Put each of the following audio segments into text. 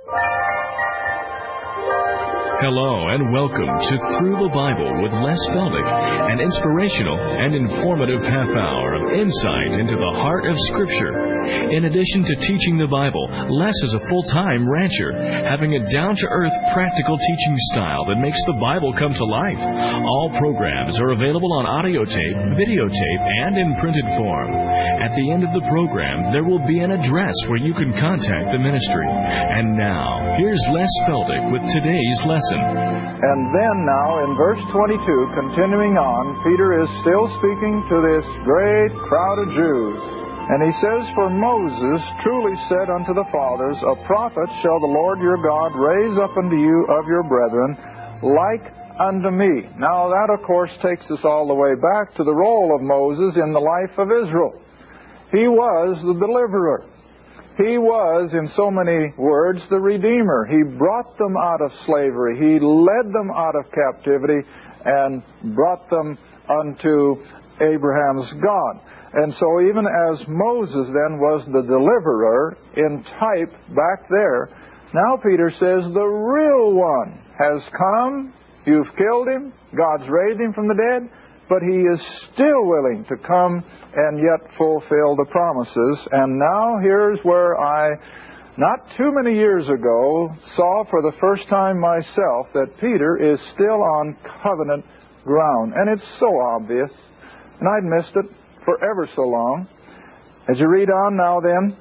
Hello and welcome to Through the Bible with Les Feldick, an inspirational and informative half hour of insight into the heart of Scripture. In addition to teaching the Bible, Les is a full-time rancher, having a down-to-earth, practical teaching style that makes the Bible come to life. All programs are available on audio tape, videotape, and in printed form. At the end of the program, there will be an address where you can contact the ministry. And now, here's Les Feldick with today's lesson. And then now, in verse 22, continuing on, Peter is still speaking to this great crowd of Jews. And he says, "For Moses truly said unto the fathers, A prophet shall the Lord your God raise up unto you of your brethren, like unto me." Now that, of course, takes us all the way back to the role of Moses in the life of Israel. He was the deliverer. He was, in so many words, the Redeemer. He brought them out of slavery. He led them out of captivity and brought them unto Abraham's God. And so even as Moses then was the deliverer in type back there, now Peter says the real one has come. You've killed him. God's raised him from the dead. But he is still willing to come and yet fulfill the promises. And now here's where I, not too many years ago, saw for the first time myself that Peter is still on covenant ground. And it's so obvious. And I'd missed it for ever so long. As you read on now then,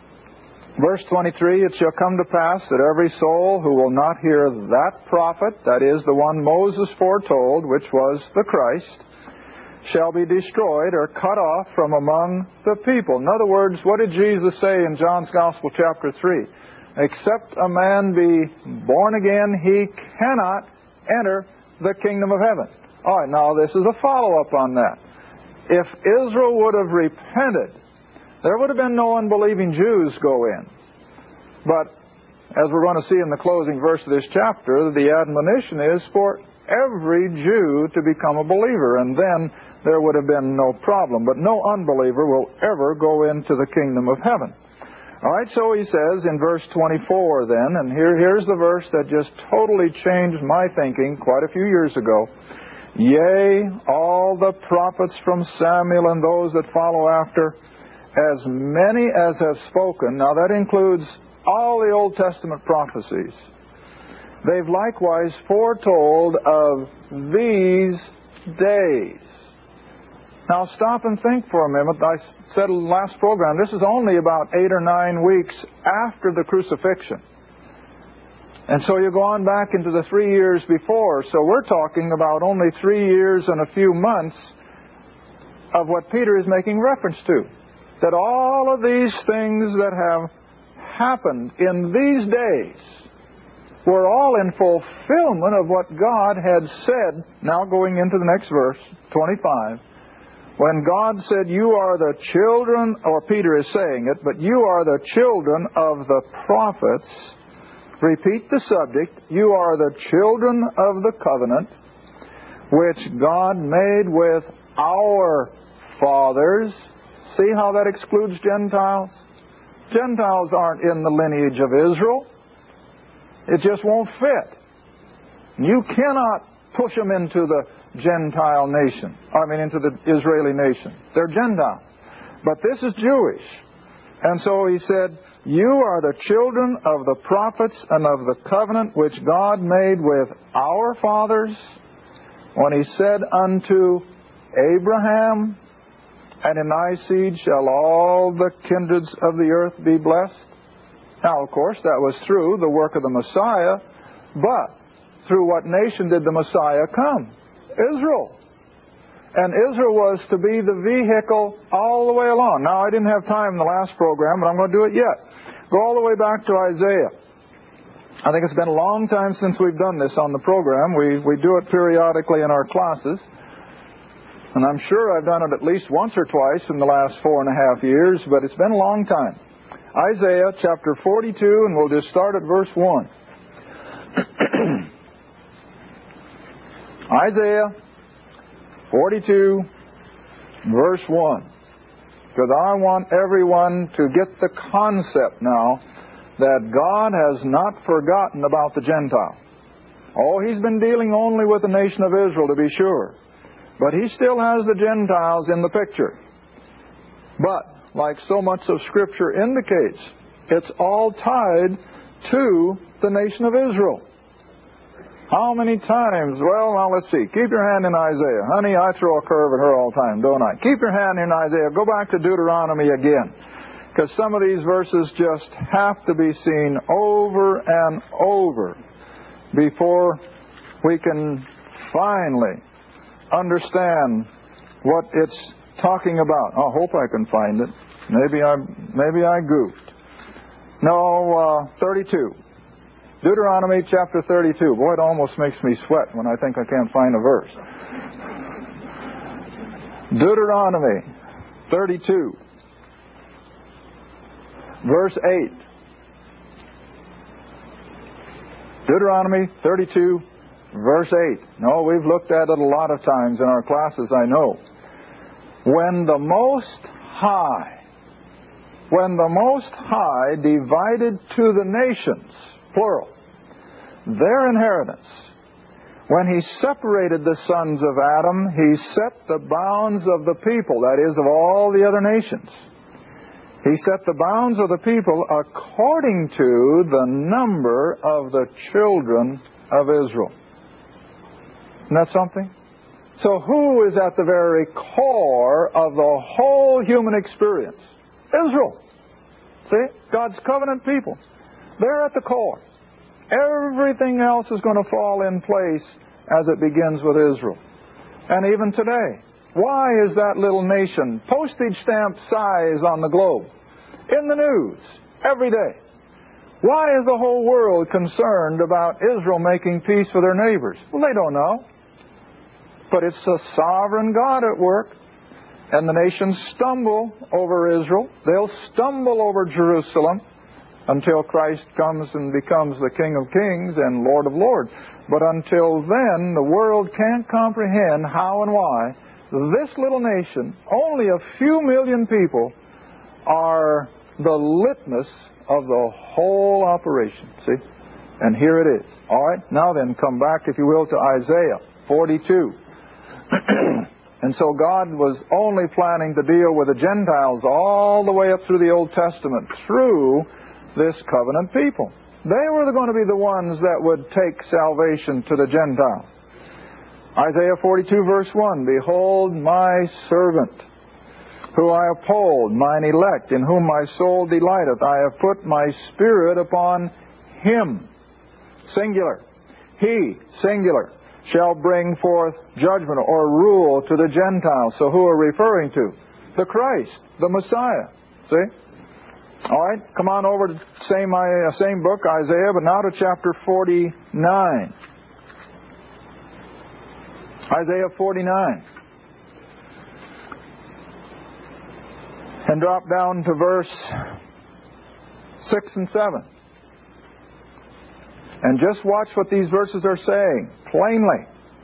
verse 23, "It shall come to pass that every soul who will not hear that prophet," that is, the one Moses foretold, which was the Christ, "shall be destroyed," or cut off from among the people. In other words, what did Jesus say in John's Gospel, chapter 3? "Except a man be born again, he cannot enter the kingdom of heaven." All right, now this is a follow-up on that. If Israel would have repented, there would have been no unbelieving Jews go in. But, as we're going to see in the closing verse of this chapter, the admonition is for every Jew to become a believer, and then there would have been no problem. But no unbeliever will ever go into the kingdom of heaven. All right, so he says in verse 24 then, and here's the verse that just totally changed my thinking quite a few years ago. "Yea, all the prophets from Samuel and those that follow after, as many as have spoken," now that includes all the Old Testament prophecies, "they've likewise foretold of these days." Now stop and think for a minute. I said in the last program, this is only about 8 or 9 weeks after the crucifixion. And so you go on back into the 3 years before. So we're talking about only 3 years and a few months of what Peter is making reference to. That all of these things that have happened in these days were all in fulfillment of what God had said. Now going into the next verse, 25. When God said, "You are the children," or Peter is saying it, "but you are the children of the prophets." Repeat the subject. "You are the children of the covenant, which God made with our fathers." See how that excludes Gentiles? Gentiles aren't in the lineage of Israel. It just won't fit. You cannot push them into the Gentile nation. Into the Israeli nation. They're Gentile. But this is Jewish. And so he said, "You are the children of the prophets and of the covenant which God made with our fathers, when he said unto Abraham, And in thy seed shall all the kindreds of the earth be blessed." Now, of course, that was through the work of the Messiah, but through what nation did the Messiah come? Israel. And Israel was to be the vehicle all the way along. Now, I didn't have time in the last program, but I'm going to do it yet. Go all the way back to Isaiah. I think it's been a long time since we've done this on the program. We do it periodically in our classes. And I'm sure I've done it at least once or twice in the last 4.5 years, but it's been a long time. Isaiah chapter 42, and we'll just start at verse 1. Isaiah 42, verse 1. Because I want everyone to get the concept now that God has not forgotten about the Gentile. Oh, He's been dealing only with the nation of Israel, to be sure. But He still has the Gentiles in the picture. But, like so much of Scripture indicates, it's all tied to the nation of Israel. How many times? Well, now let's see. Keep your hand in Isaiah. Honey, I throw a curve at her all the time, don't I? Keep your hand in Isaiah. Go back to Deuteronomy again. Because some of these verses just have to be seen over and over before we can finally understand what it's talking about. I hope I can find it. Maybe I goofed. No, 32. Deuteronomy chapter 32. Boy, it almost makes me sweat when I think I can't find a verse. Deuteronomy 32, verse 8. Deuteronomy 32, verse 8. No, we've looked at it a lot of times in our classes, I know. When the Most High divided to the nations, plural, their inheritance, when He separated the sons of Adam, He set the bounds of the people, that is, of all the other nations. He set the bounds of the people according to the number of the children of Israel. Isn't that something? So who is at the very core of the whole human experience? Israel. See? God's covenant people. They're at the core. Everything else is going to fall in place as it begins with Israel. And even today, why is that little nation postage stamp size on the globe, in the news, every day? Why is the whole world concerned about Israel making peace with their neighbors? Well, they don't know. But it's the sovereign God at work. And the nations stumble over Israel. They'll stumble over Jerusalem until Christ comes and becomes the King of Kings and Lord of Lords. But until then, the world can't comprehend how and why this little nation, only a few million people, are the litmus of the whole operation. See? And here it is. All right? Now then, come back, if you will, to Isaiah 42. And so God was only planning to deal with the Gentiles all the way up through the Old Testament through this covenant people. They were going to be the ones that would take salvation to the Gentiles. Isaiah 42 verse 1, Behold my servant, who I uphold, mine elect, in whom my soul delighteth. I have put my spirit upon him. Singular. He, singular, shall bring forth judgment or rule to the Gentiles. So who are referring to? The Christ, the Messiah. See? All right, come on over to the same book, Isaiah, but now to chapter 49. Isaiah 49. And drop down to verse 6 and 7. And just watch what these verses are saying, plainly.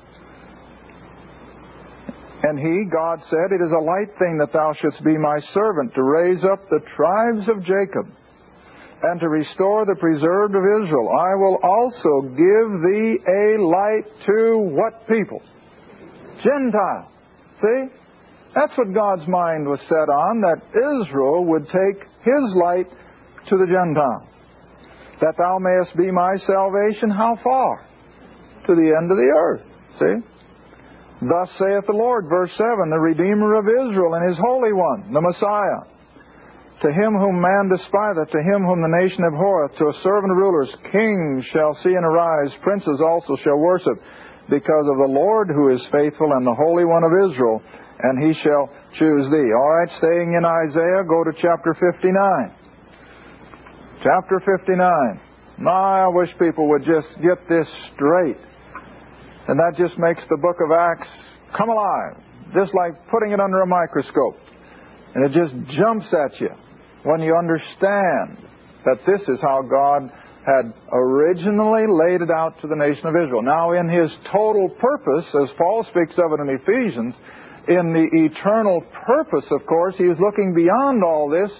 And he, God, said, It is a light thing that thou shouldst be my servant, to raise up the tribes of Jacob, and to restore the preserved of Israel. I will also give thee a light to what people? Gentile. See? That's what God's mind was set on, that Israel would take His light to the Gentiles. That thou mayest be my salvation, how far? To the end of the earth. See? Thus saith the Lord, verse 7, the Redeemer of Israel and His Holy One, the Messiah. To him whom man despiseth, to him whom the nation abhorreth, to a servant of rulers, kings shall see and arise, princes also shall worship, because of the Lord who is faithful and the Holy One of Israel, and He shall choose thee. All right, staying in Isaiah, go to chapter 59. Chapter 59. I wish people would just get this straight. And that just makes the book of Acts come alive. Just like putting it under a microscope. And it just jumps at you when you understand that this is how God had originally laid it out to the nation of Israel. Now in His total purpose, as Paul speaks of it in Ephesians, in the eternal purpose, of course, He is looking beyond all this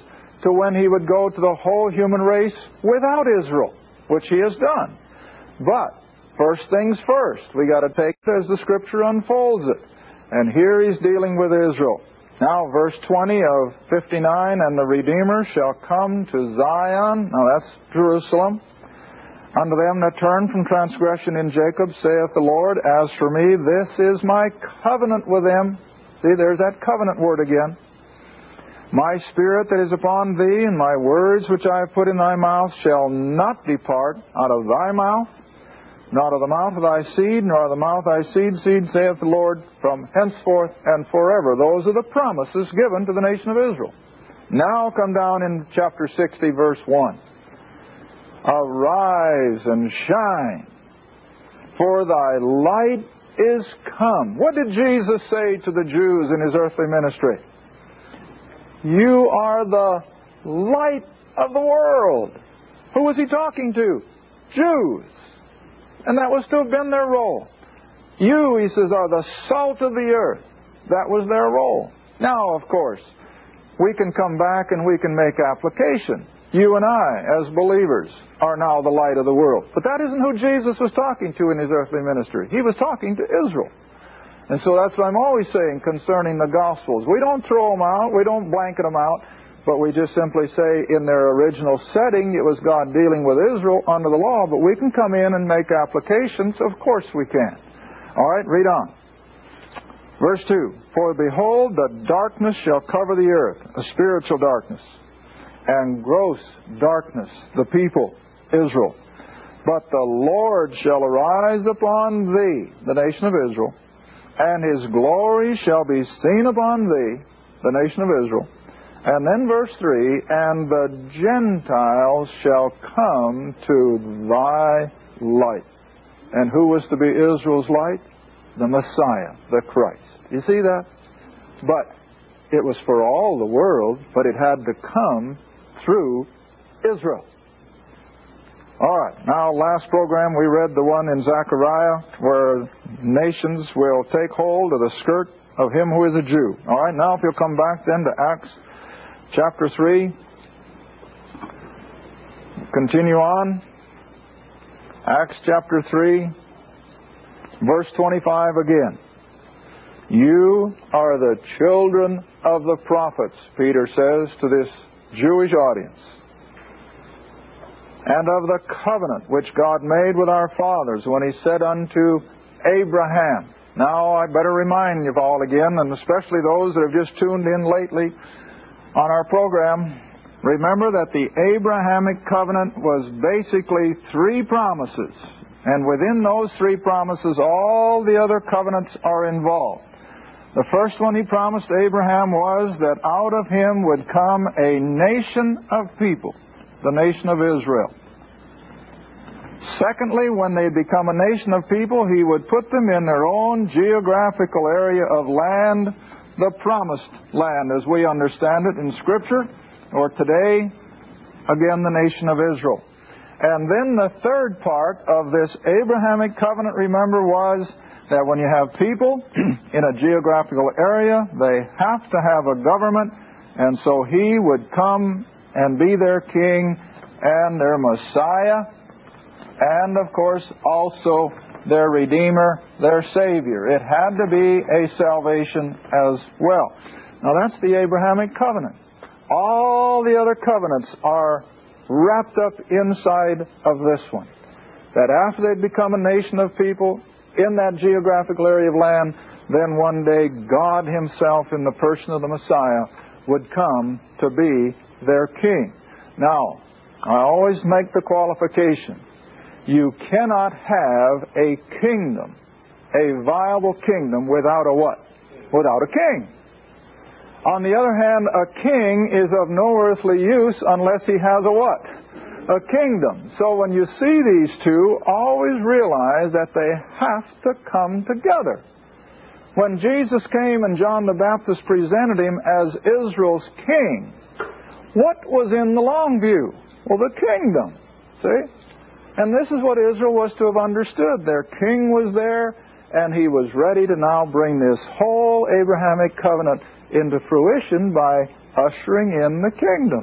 to when He would go to the whole human race without Israel, which He has done. But first things first, we got to take it as the Scripture unfolds it. And here He's dealing with Israel. Now, verse 20 of 59, and the Redeemer shall come to Zion. Now, that's Jerusalem. Unto them that turn from transgression in Jacob, saith the Lord, as for me, this is my covenant with them. See, there's that covenant word again. My spirit that is upon thee, and my words which I have put in thy mouth, shall not depart out of thy mouth, not of the mouth of thy seed, nor of the mouth of thy seed's seed, saith the Lord, from henceforth and forever. Those are the promises given to the nation of Israel. Now come down in chapter 60, verse 1. Arise and shine, for thy light is come. What did Jesus say to the Jews in His earthly ministry? You are the light of the world. Who was He talking to? Jews. And that was to have been their role. You, He says, are the salt of the earth. That was their role. Now, of course, we can come back and we can make application. You and I, as believers, are now the light of the world. But that isn't who Jesus was talking to in His earthly ministry. He was talking to Israel. And so that's what I'm always saying concerning the Gospels. We don't throw them out, we don't blanket them out, but we just simply say in their original setting it was God dealing with Israel under the law, but we can come in and make applications. Of course we can. All right, read on. Verse 2, for behold, the darkness shall cover the earth, a spiritual darkness, and gross darkness, the people, Israel. But the Lord shall arise upon thee, the nation of Israel, and His glory shall be seen upon thee, the nation of Israel. And then verse 3, and the Gentiles shall come to thy light. And who was to be Israel's light? The Messiah, the Christ. You see that? But it was for all the world, but it had to come through Israel. All right, now last program we read the one in Zechariah where nations will take hold of the skirt of him who is a Jew. All right, now if you'll come back then to Acts chapter 3. Continue on. Acts chapter 3, verse 25 again. You are the children of the prophets, Peter says to this Jewish audience, and of the covenant which God made with our fathers when He said unto Abraham. Now I better remind you all again, and especially those that have just tuned in lately on our program, remember that the Abrahamic covenant was basically three promises. And within those three promises, all the other covenants are involved. The first one He promised Abraham was that out of him would come a nation of people, the nation of Israel. Secondly, when they become a nation of people, He would put them in their own geographical area of land, the promised land as we understand it in Scripture, or today, again, the nation of Israel. And then the third part of this Abrahamic covenant, remember, was that when you have people in a geographical area, they have to have a government, and so He would come and be their king and their Messiah, and of course also their Redeemer, their Savior. It had to be a salvation as well. Now that's the Abrahamic covenant. All the other covenants are wrapped up inside of this one. That after they'd become a nation of people in that geographical area of land, then one day God Himself in the person of the Messiah would come to be their king. Now, I always make the qualification. You cannot have a kingdom, a viable kingdom, without a what? Without a king. On the other hand, a king is of no earthly use unless he has a what? A kingdom. So when you see these two, always realize that they have to come together. When Jesus came and John the Baptist presented Him as Israel's king, what was in the long view? Well, the kingdom. See? And this is what Israel was to have understood. Their king was there, and he was ready to now bring this whole Abrahamic covenant into fruition by ushering in the kingdom.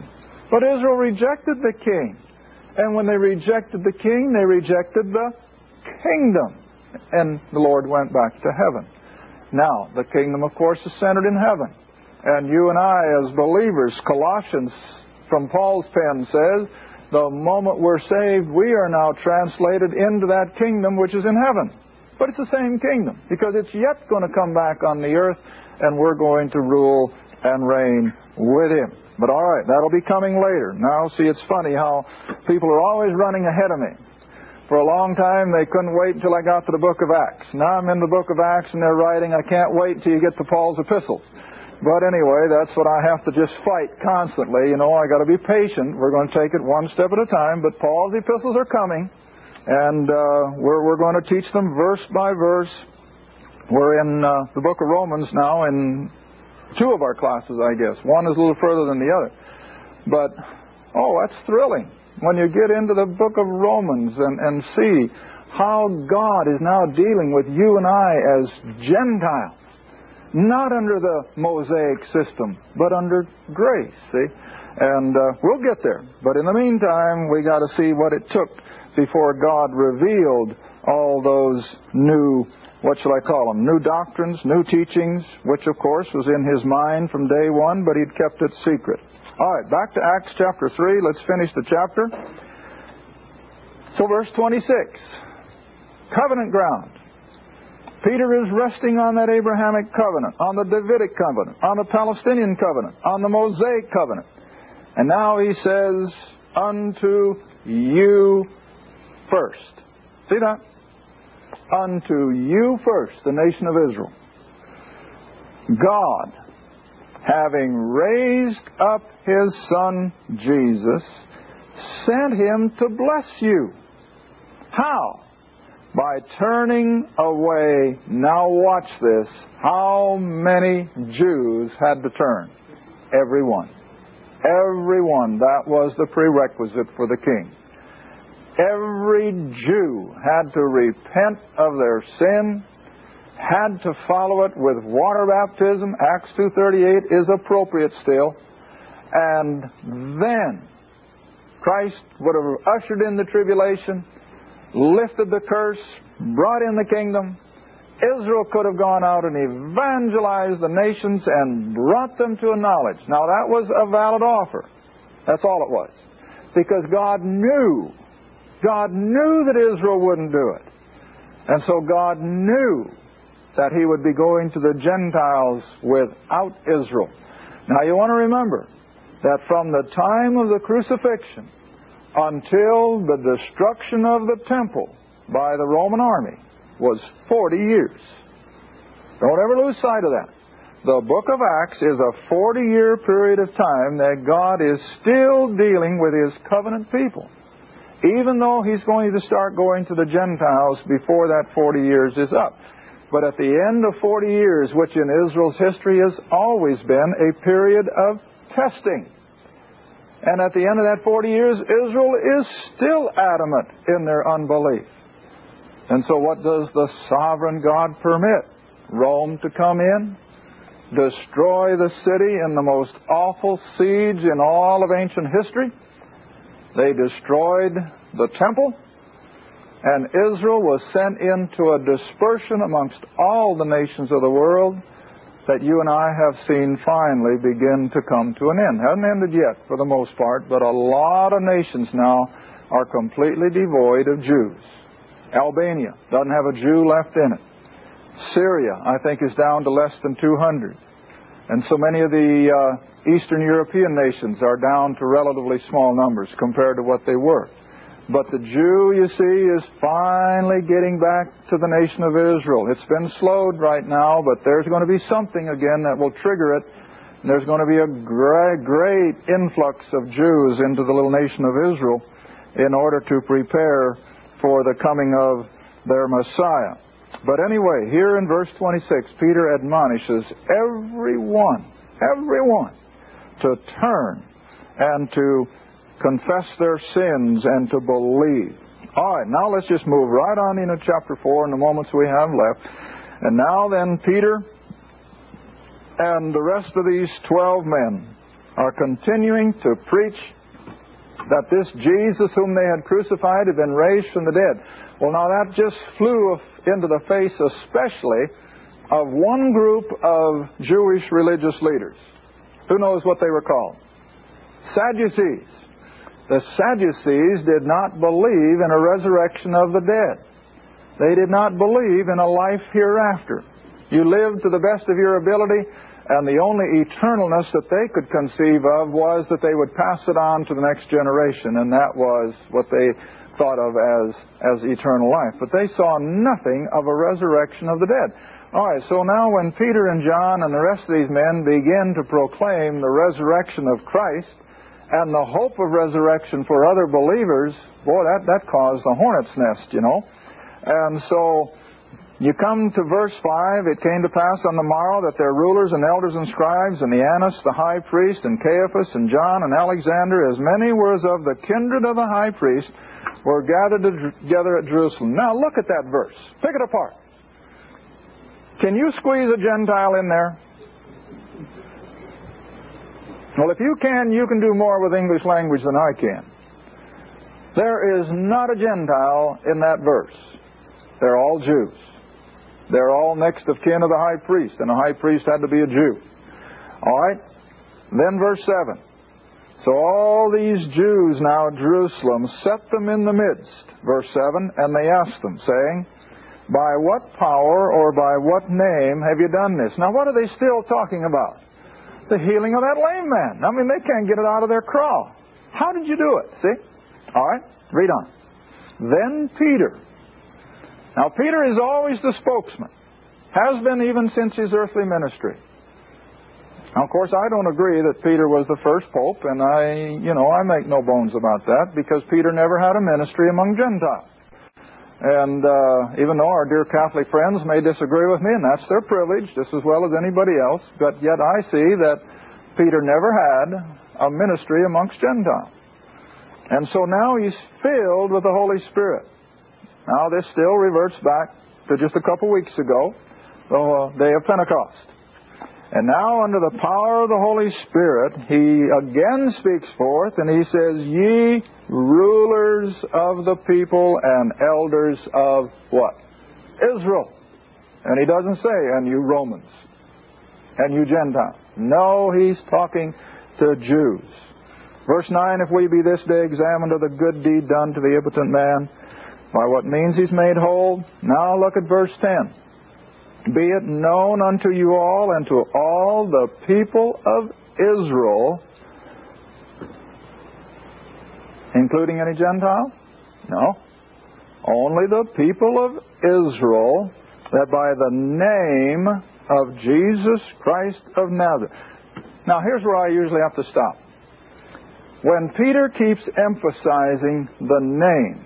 But Israel rejected the king. And when they rejected the king, they rejected the kingdom. And the Lord went back to heaven. Now, the kingdom, of course, is centered in heaven. And you and I, as believers, Colossians, from Paul's pen, says, the moment we're saved, we are now translated into that kingdom which is in heaven. But it's the same kingdom, because it's yet going to come back on the earth, and we're going to rule and reign with Him. But all right, that'll be coming later. Now, see, it's funny how people are always running ahead of me. For a long time, they couldn't wait until I got to the book of Acts. Now I'm in the book of Acts, and they're writing, I can't wait until you get to Paul's epistles. But anyway, that's what I have to just fight constantly. You know, I got to be patient. We're going to take it one step at a time. But Paul's epistles are coming, and we're going to teach them verse by verse. We're in the book of Romans now in two of our classes, I guess. One is a little further than the other. But, oh, that's thrilling when you get into the book of Romans and see how God is now dealing with you and I as Gentiles. Not under the Mosaic system, but under grace, see? And we'll get there. But in the meantime, we got to see what it took before God revealed all those new, what shall I call them, new doctrines, new teachings, which of course was in His mind from day one, but He'd kept it secret. All right, back to Acts chapter 3. Let's finish the chapter. So verse 26, covenant ground. Peter is resting on that Abrahamic covenant, on the Davidic covenant, on the Palestinian covenant, on the Mosaic covenant. And now he says, unto you first. See that? Unto you first, the nation of Israel. God, having raised up His Son Jesus, sent Him to bless you. How? By turning away, now watch this, how many Jews had to turn? Everyone. Everyone. That was the prerequisite for the king. Every Jew had to repent of their sin, had to follow it with water baptism. Acts 2:38 is appropriate still. And then Christ would have ushered in the tribulation, lifted the curse, brought in the kingdom. Israel could have gone out and evangelized the nations and brought them to a knowledge. Now that was a valid offer. That's all it was. Because God knew that Israel wouldn't do it. And so God knew that He would be going to the Gentiles without Israel. Now you want to remember that from the time of the crucifixion until the destruction of the temple by the Roman army was 40 years. Don't ever lose sight of that. The book of Acts is a 40-year period of time that God is still dealing with His covenant people, even though He's going to start going to the Gentiles before that 40 years is up. But at the end of 40 years, which in Israel's history has always been a period of testing, and at the end of that 40 years, Israel is still adamant in their unbelief. And so what does the sovereign God permit? Rome to come in, destroy the city in the most awful siege in all of ancient history. They destroyed the temple, and Israel was sent into a dispersion amongst all the nations of the world that you and I have seen finally begin to come to an end. Hasn't ended yet for the most part, but a lot of nations now are completely devoid of Jews. Albania doesn't have a Jew left in it. Syria, I think, is down to less than 200. And so many of the Eastern European nations are down to relatively small numbers compared to what they were. But the Jew, you see, is finally getting back to the nation of Israel. It's been slowed right now, but there's going to be something again that will trigger it. And there's going to be a great influx of Jews into the little nation of Israel in order to prepare for the coming of their Messiah. But anyway, here in verse 26, Peter admonishes everyone to turn and to confess their sins and to believe. All right, now let's just move right on into chapter 4 in the moments we have left. And now then, Peter and the rest of these 12 men are continuing to preach that this Jesus whom they had crucified had been raised from the dead. Well, now that just flew into the face especially of one group of Jewish religious leaders. Who knows what they were called? Sadducees. The Sadducees did not believe in a resurrection of the dead. They did not believe in a life hereafter. You lived to the best of your ability, and the only eternalness that they could conceive of was that they would pass it on to the next generation, and that was what they thought of as eternal life. But they saw nothing of a resurrection of the dead. All right, so now when Peter and John and the rest of these men begin to proclaim the resurrection of Christ and the hope of resurrection for other believers, boy, that caused a hornet's nest, you know. And so you come to verse 5, it came to pass on the morrow that their rulers and elders and scribes and the Annas, the high priest, and Caiaphas, and John, and Alexander, as many were as of the kindred of the high priest, were gathered together at Jerusalem. Now look at that verse. Pick it apart. Can you squeeze a Gentile in there? Well, if you can do more with English language than I can. There is not a Gentile in that verse. They're all Jews. They're all next of kin of the high priest, and the high priest had to be a Jew. All right? Then verse 7. So all these Jews now at Jerusalem set them in the midst, verse 7, and they asked them, saying, by what power or by what name have you done this? Now what are they still talking about? The healing of that lame man. I mean, they can't get it out of their craw. How did you do it? See? All right, read on. Then Peter. Now Peter is always the spokesman. Has been even since his earthly ministry. Now, of course, I don't agree that Peter was the first pope, and I make no bones about that, because Peter never had a ministry among Gentiles. And even though our dear Catholic friends may disagree with me, and that's their privilege, just as well as anybody else, but yet I see that Peter never had a ministry amongst Gentiles. And so now he's filled with the Holy Spirit. Now this still reverts back to just a couple weeks ago, the day of Pentecost. And now under the power of the Holy Spirit, he again speaks forth, and he says, ye rulers of the people and elders of what? Israel. And he doesn't say, and you Romans, and you Gentiles. No, he's talking to Jews. Verse 9, if we be this day examined of the good deed done to the impotent man, by what means he's made whole. Now look at verse 10. Be it known unto you all and to all the people of Israel, including any Gentile? No. Only the people of Israel, that by the name of Jesus Christ of Nazareth. Now here's where I usually have to stop. When Peter keeps emphasizing the name,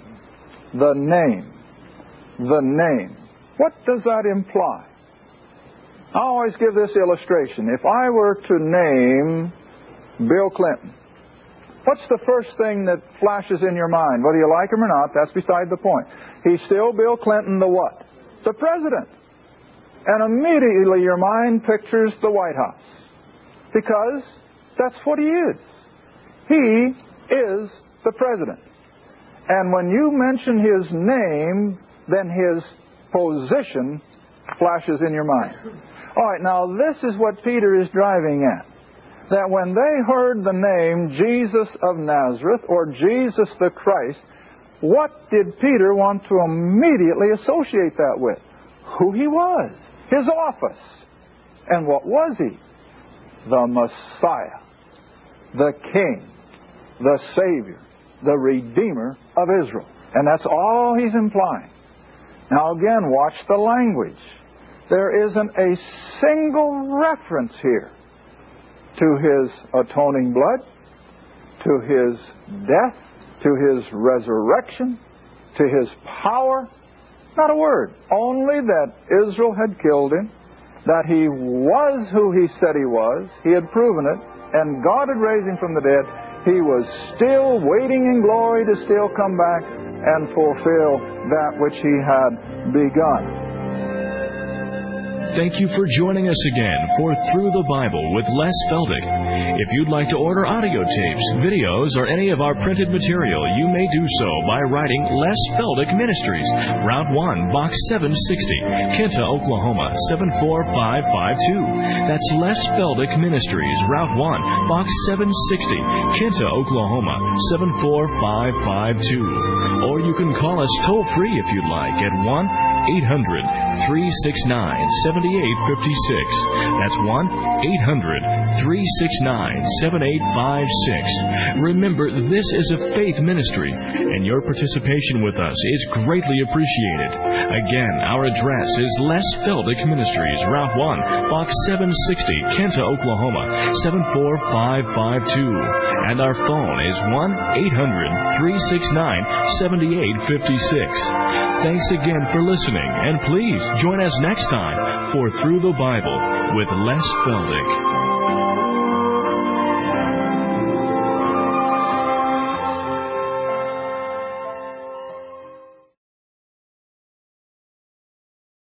what does that imply? I always give this illustration. If I were to name Bill Clinton, what's the first thing that flashes in your mind? Whether you like him or not, that's beside the point. He's still Bill Clinton, the what? The president. And immediately your mind pictures the White House. Because that's what he is. He is the president. And when you mention his name, then his position flashes in your mind. All right, now this is what Peter is driving at. That when they heard the name Jesus of Nazareth, or Jesus the Christ, what did Peter want to immediately associate that with? Who he was, his office. And what was he? The Messiah, the King, the Savior, the Redeemer of Israel. And that's all he's implying. Now again, watch the language. There isn't a single reference here to his atoning blood, to his death, to his resurrection, to his power. Not a word. Only that Israel had killed him, that he was who he said he was, he had proven it, and God had raised him from the dead. He was still waiting in glory to still come back and fulfill that which he had begun. Thank you for joining us again for Through the Bible with Les Feldick. If you'd like to order audio tapes, videos, or any of our printed material, you may do so by writing Les Feldick Ministries, Route 1, Box 760, Kinta, Oklahoma, 74552. That's Les Feldick Ministries, Route 1, Box 760, Kinta, Oklahoma, 74552. Or you can call us toll-free if you'd like at 1-800-369-7856. That's 1-800-369-7856. Remember, this is a faith ministry, and your participation with us is greatly appreciated. Again, our address is Les Feldick Ministries, Route 1, Box 760, Kinta, Oklahoma, 74552. And our phone is 1-800-369-7856. Thanks again for listening, and please join us next time for Through the Bible with Les Feldick.